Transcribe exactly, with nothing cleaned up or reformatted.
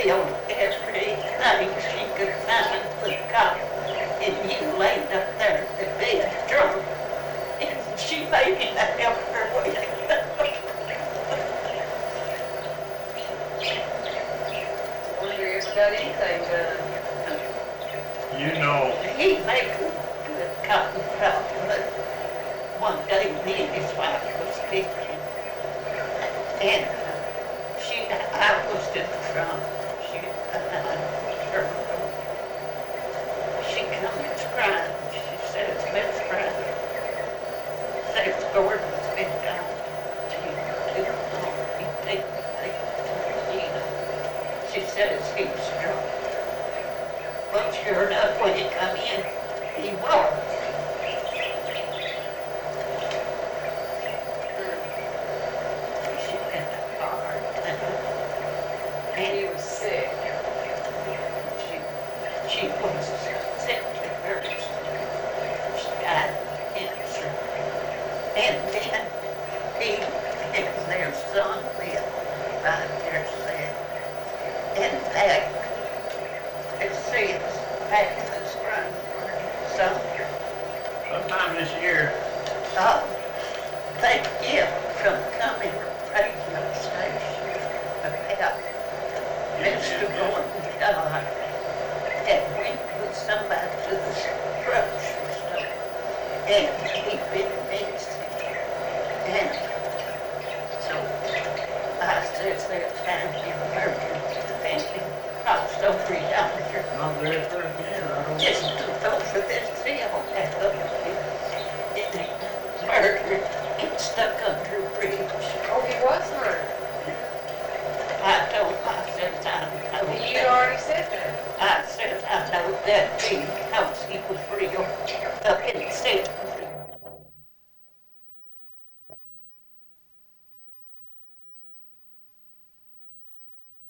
filled everything she could find with cotton. And you laid up there in the bed drunk. And she made me to help her with it. Wonder if got anything done. You know, He made a good cotton crop, but one day me and his wife was picking. And she, I was in front. She, her, she comes crying. She says, Miss Brother, says Gordon's been gone too long. He take me to Gina. She says he's drunk. But sure enough, when he come in, he was. She had a hard time. And he And was sick. she, she was sick to hers. She died of cancer. And then he and their son lived by themselves. And that, it says, back in the spring, so, sometime this year, uh, they get from coming radio station about Mister Gordon died and went with somebody to the grocery store. And he'd been missing. And so I says that time he murdered and he crossed over yonder. not very first again, I don't Just know. over this hill and up here. Murdered and stuck under a bridge. Oh, he was murdered. I told I said I know You that. already said that. I said I know that because he was real up in the city.